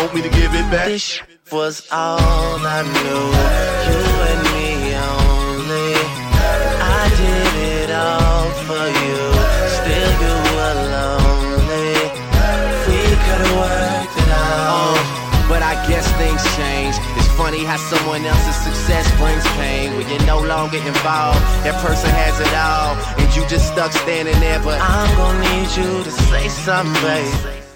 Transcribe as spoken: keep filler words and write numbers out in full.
want me to give it back? This was all I knew, you and me only. I did it all for you, still you were lonely. We could've worked it out, but I guess things change. It's funny how someone else's success brings pain. When you're no longer involved, that person has it all, and you just stuck standing there. But I'm gonna need you to say something, babe.